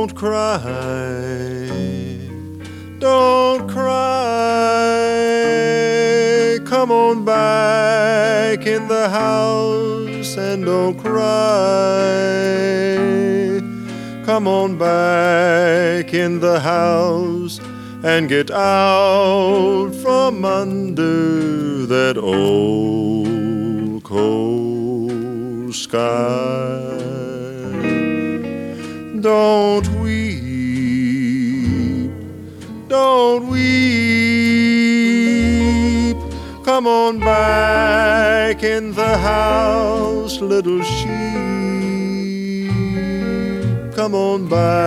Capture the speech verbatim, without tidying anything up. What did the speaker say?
Don't cry, don't cry. Come on back in the house and don't cry. Come on back in the house and get out from under that old cold sky. Don't weep, don't weep. Come on back in the house, little sheep. Come on back.